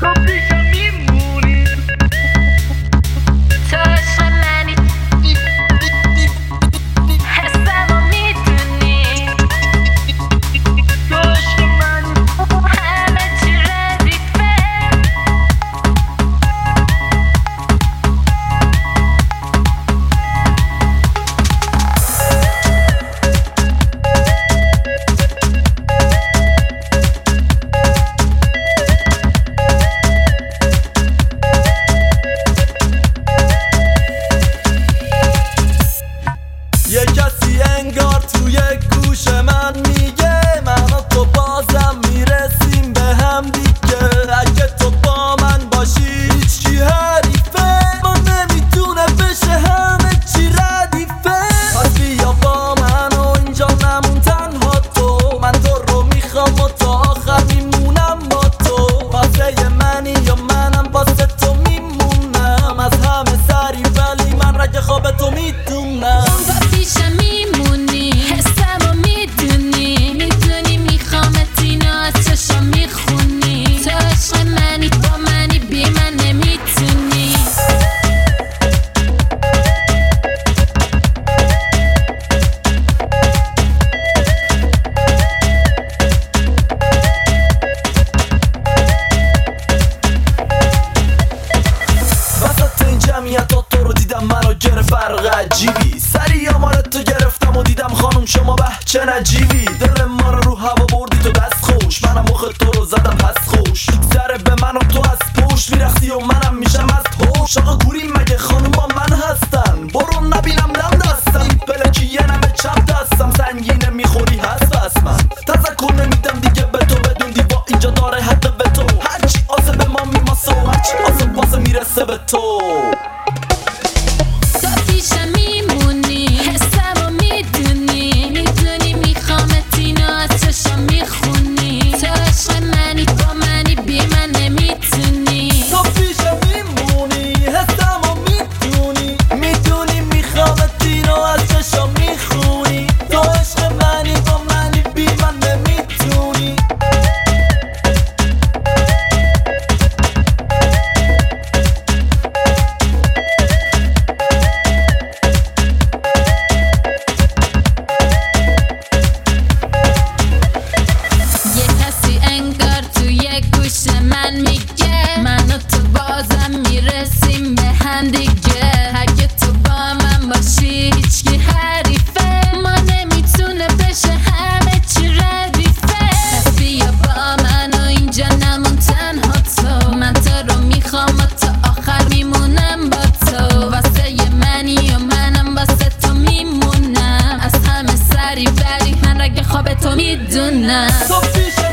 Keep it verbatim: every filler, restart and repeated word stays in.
یه کسی انگار توی گوش من میگه من و تو بازم میرسیم به هم دیگه. اگه تو با من باشی هیچکی حریفه، ما نمیتونه بشه همه چی ردیفه. پس بیا با من و اینجا نمون تنها تو، من تو رو میخوام و تا آخر میمونم با تو. واسه منی یا منم واسه تو میمونم، از همه سری ولی من رگ خواب تو میدونم. پیشم میمونی حسم و میدونی، میدونی میخوامت اینو از چشم میخونی. تو عشق منی با منی بی من نمیتونی. وسط این جمعیت ها تو رو دیدم، منو گرفت فرق عجیبی. سری آمار تو گرفتم و دیدم خانم شما به چه نجیبی. دل ما رو رو هوا بردی تو دست خوش، منم مخ تو رو زدم پس خوش. میگذره به من و تو از پشت میرخصی و منم میشم از پشت. آقا گوری مگه خانم با من هستن؟ برو نبینم دم دستم، این پلکی یه نمه چپ دستم. سنگینه میخوری هست بس من تذکر نمیدم دیگه به تو، بدون دیوا اینجا داره حق به تو. هرچی آسه به ما میماسه و هرچی آسه باسه میرسه به تو. تو پیشم میمونی حسم و میدونی، میدونی میخوامت اینو از چشم میخونی. تو عشق منی با منی بی من نمیتونی. تو پیشم میمونی حسم و میدونی، میدونی میخوامت اینو از چشم میخونی. تو عشق منی با منی بی من نمیتونی. یه کسی انگار توی گوش من میگه من و تو بازم میرسیم به هم دیگه. اگه تو با من باشی هیچکی حریفه، ما نمیتونه بشه همه چی ردیفه. پس بیا با من و اینجا نمون تنها تو، من تو رو میخوام و تا آخر میمونم با تو. واسه منی و منم واسه تو میمونم، از همه سری ولی من رگ خواب تو میدونم. تو پیشم